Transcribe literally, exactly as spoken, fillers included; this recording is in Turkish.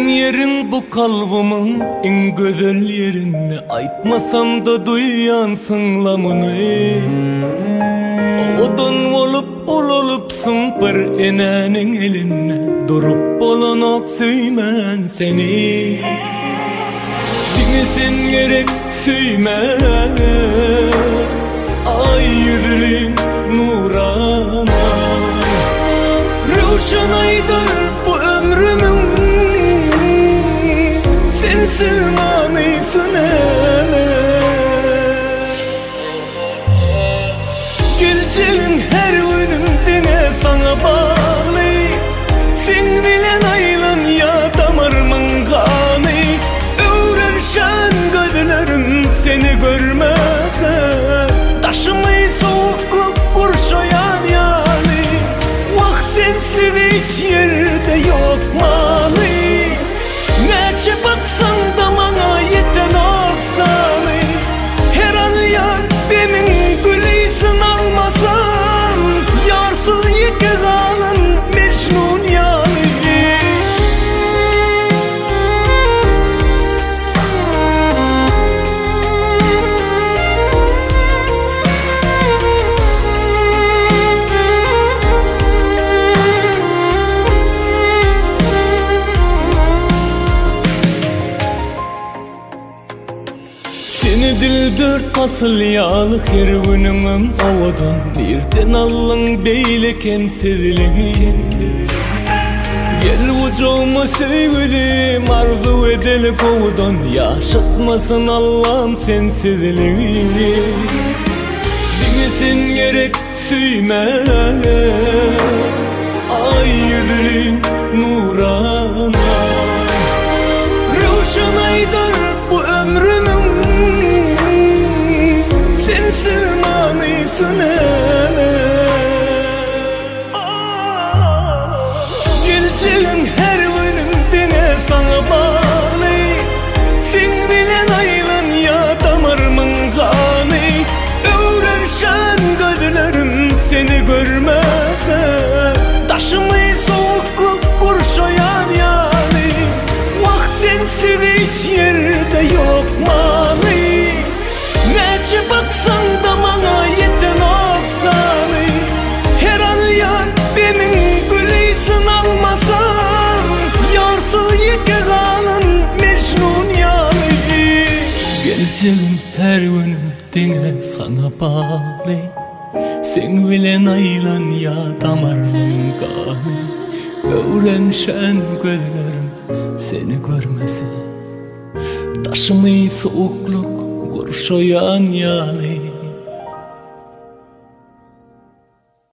Senin yerin bu kalbimin en güzel yerini, aytmasam da duyansın lamını. Odan olup ol olupsun bir enenin eline, durup bolanak söymen seni. Dinlesin gerek söyme, ay yüzlüm nurana. Ruşan aydar bu ömrümün, sensiz manısın ele. Geleceğin her günüm dine sana bağlı. Sen bilen aylan ya damarımın kanı. Öğrenşen gözlerim seni görmezse, taşımayı soğukluk kurşayan yani. Vah sensiz hiç yerde yok mani. Nece baksan da bana yeten aksanı. Her an yar demin gülüysün almasan, yarsız yeke kalan Mecnun yani. Seni dil dört asıl yağlık her günümün ovadan, birden allın beylik emsizliği. Gel ucuma sevgilim, arzu edeli kovudan, yaşatmasın Allah'ım sensizliği. Dinlesin gerek söyme, ay yüzlüm nurana. Ruşan aydar bu ömrümün, sensiz manısın ele. Geleceğin her günüm dine sana bağlı. Sen bilen aylan ya damarımın kanı. Öğrenşen gözlerim seni görmezse, taşımayı soğukluk kurşayan yani. Vah sensiz hiç yerde yok mani. Nece baksan da bana yeten aksanı. Her an yar demin gülüysün almasan, yarsız yeke kalan Mecnun yani. Geleceğim her günüm dine sana bağlı. Sen bilen aylan ya damarımın kanı. Öğrenşen gözlerim seni görmese, taşımayı soğukluk kurşayan yani.